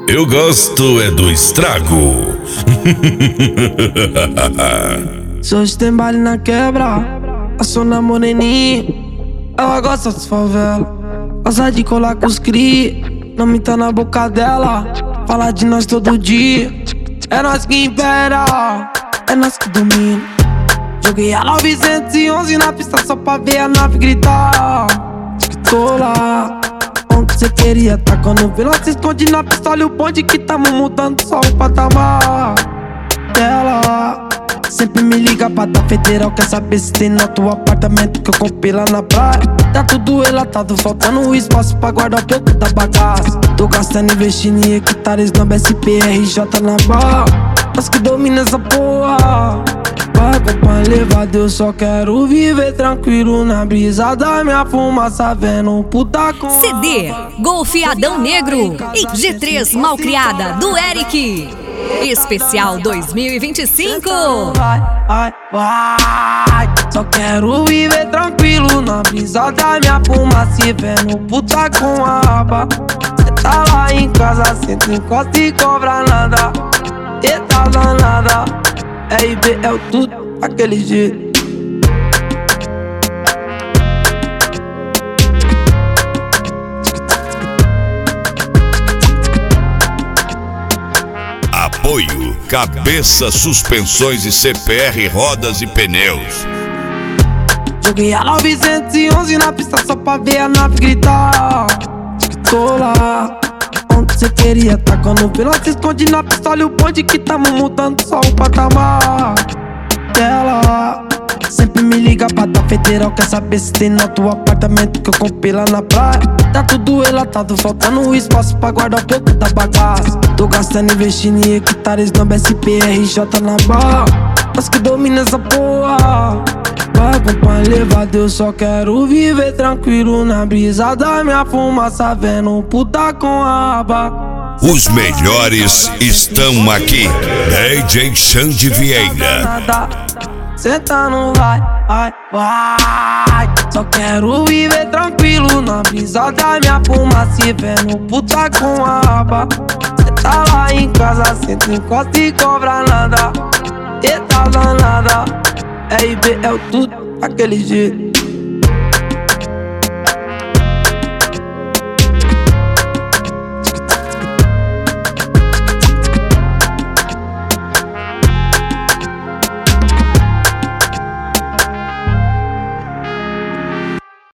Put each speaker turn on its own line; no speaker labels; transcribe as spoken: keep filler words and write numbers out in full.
Eu gosto é do estrago.
Se hoje tem baile na quebra, a sona moreninha, ela gosta das favelas, gosta de colar com os cri, não me tá na boca dela, fala de nós todo dia. É nós que impera, é nós que domina. Joguei a novecentos e onze na pista só pra ver a nave gritar. Tô lá onde cê queria tá, quando vê nós se esconde na pistola e o bonde que tamo mudando só o patamar. Ela sempre me liga pra dar federal, quer saber se tem no teu apartamento que eu comprei lá na praia. Tá tudo relatado, faltando espaço pra guardar um pouco da bagaça. Tô gastando investindo em hectares no B S P R J na barra. Nós que domina essa porra, paga pra levar, eu só quero viver tranquilo na brisa da minha fumaça, vendo um puta com
C D Golfe Adão Negro e G três Malcriada do Eric. Especial dois mil e vinte e cinco.
Vai, vai, vai. Só quero viver tranquilo na brisa da minha fumaça, vendo puta com a aba. Cê tá lá em casa, senta, encosta e cobra nada. Eita danada, R B é o tudo, aquele jeito.
Apoio Cabeça Suspensões e C P R Rodas e Pneus.
Joguei a novecentos e onze na pista só pra ver a nave gritar. Tô lá onde cê queria tá, quando vê nós se esconde na pistola e o bonde que tamo mudando só o patamar. Ela sempre me liga pra dar federal, quer saber se tem no teu apartamento que eu comprei lá na praia. Tá tudo relatado, faltando espaço pra guardar um pouco da bagaça. Tô gastando investindo em hectares no B S P R J na barra. Nós que domina essa porra, paga pra levar, eu só quero viver tranquilo na brisa da minha fumaça, vendo um puta com a aba.
Os melhores estão aqui. D J Xande Vieira.
Senta no vai, vai, vai. Só quero viver tranquilo na brisa da minha fumaça, vendo puta com a aba. Cê tá lá em casa, senta, encosta e cobra nada. Eita danada, R B é o tudo, aquele jeito.